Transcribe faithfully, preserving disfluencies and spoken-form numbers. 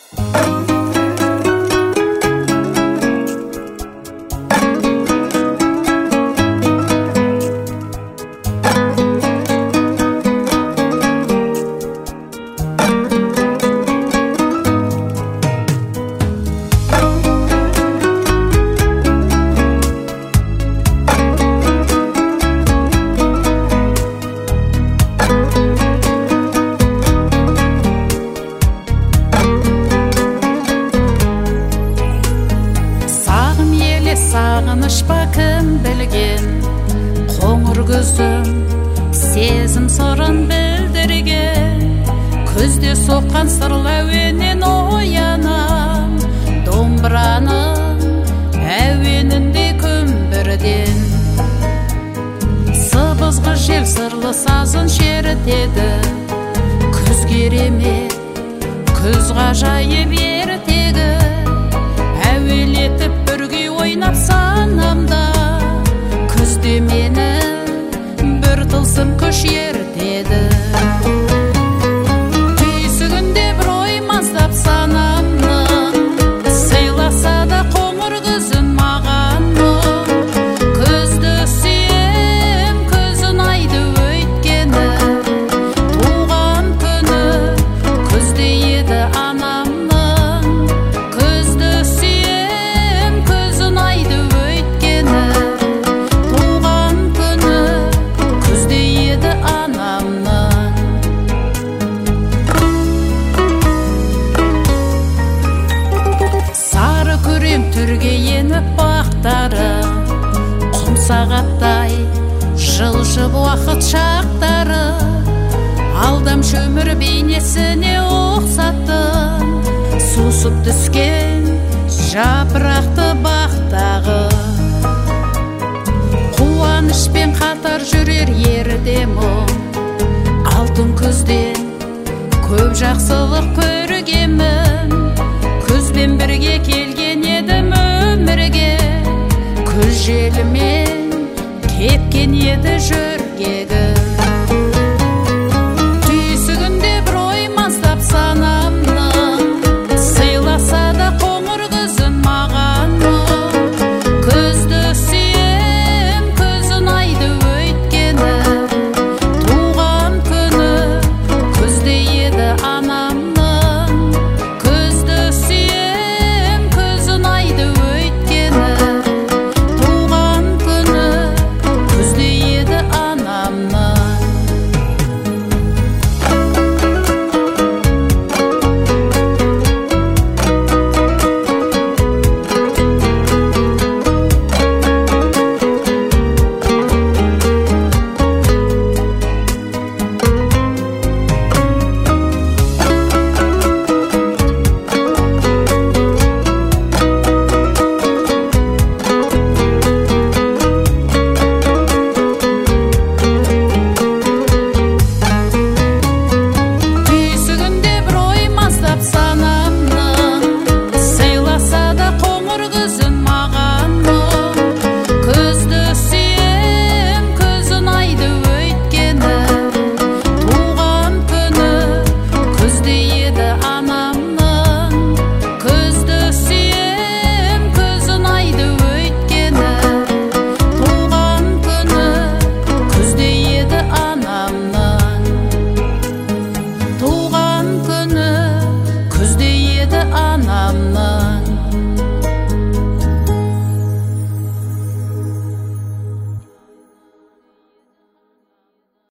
Сағыныш па кім білген, қоңыр күздің сезім сырын білдірген. Күзде соққан сырлы әуеннен оянам, домбыраның әуеніндей күмбірден. Сыбызғы жел сырлы сазын шертеді, күз керемет, күз ғажайып ертегі. Әуелетіп бірге ойнап санамда, күзде мені бір тылсым күш ертеді. Түйсігінде бір ой маздап санамның, сыйласа да қоңыр күзін маған мұң. Күзді сүйем, күзін айды өйткені, туған күні күзде еді анамның. Түрге еніп бақтары, құм сағаттай жылжып уақыт шақтары. Алдам шөмір бейнесіне ұқсаттым, сусып түскен жапырақты бақтағы. Қуанышпен қатар жүрер ерде мұң, алтын күзден көп жақсылық көргенмін. Күзбен бірге келген едім өмірге, күз желімен кепкен еді жөргегі. Түйсігінде бір ой маздап санамның, сыйласа да қоңыр күзін маған мұң. Күзді сүйем, күзін айды өйткені, туған күні күзде еді анамның. I'm